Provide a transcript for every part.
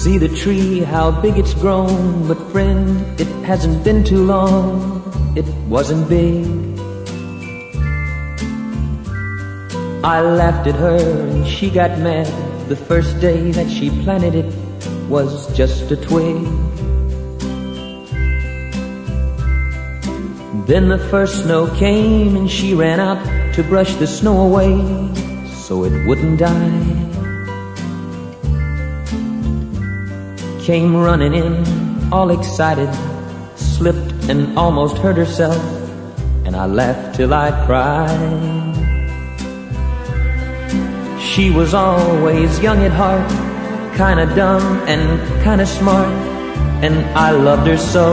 See the tree, how big it's grown, but friend, it hasn't been too long, it wasn't big. I laughed at her and she got mad. The first day that she planted it was just a twig. Then the first snow came and she ran out to brush the snow away so it wouldn't die. Came running in, all excited, slipped and almost hurt herself, and I laughed till I cried. She was always young at heart, kinda dumb and kinda smart, and I loved her so.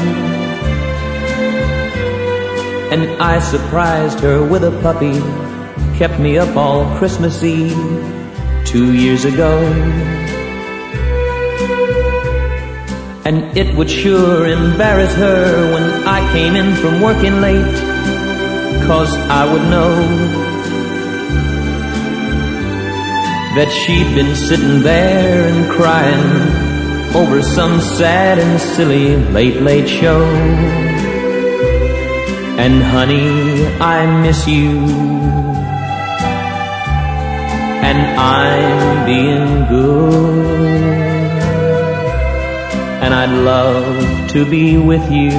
And I surprised her with a puppy, kept me up all Christmas Eve 2 years ago. And it would sure embarrass her when I came in from working late, 'cause I would know that she'd been sitting there and crying over some sad and silly late show. And honey, I miss you, and I'm being good, and I'd love to be with you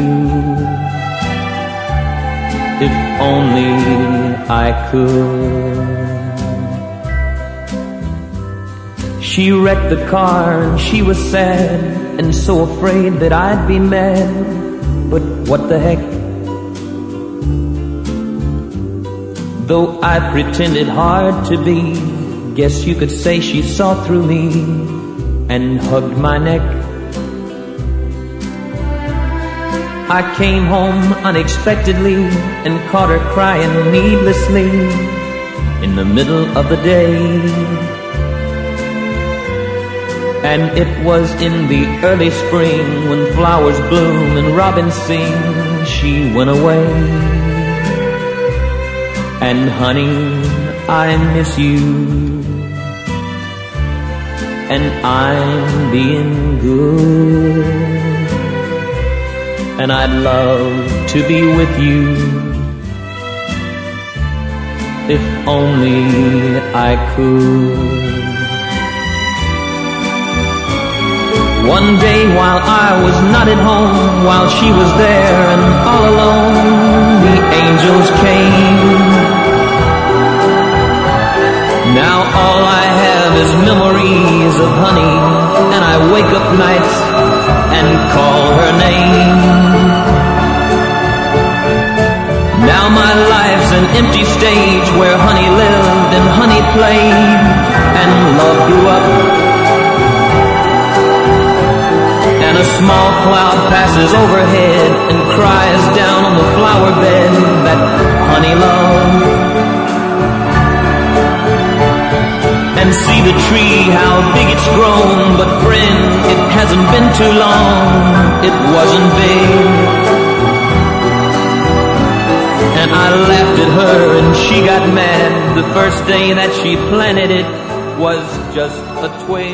if only I could. She wrecked the car and she was sad and so afraid that I'd be mad, but what the heck? Though I pretended hard to be, guess you could say she saw through me and hugged my neck. I came home unexpectedly and caught her crying needlessly in the middle of the day. And it was in the early spring when flowers bloom and robins sing, she went away. And honey, I miss you, and I'm being good, and I'd love to be with you if only I could. One day while I was not at home, while she was there and all alone, the angels came. Now all I have is memories of honey, and I wake up nights and call her name. Now my life's an empty stage where honey lived and honey played and love grew up. And a small cloud passes overhead and cries down on the flower bed that honey loved. And see the tree, how big it's grown, but friend, it hasn't been too long, it wasn't big. And I laughed at her and she got mad. The first day that she planted it was just a twig.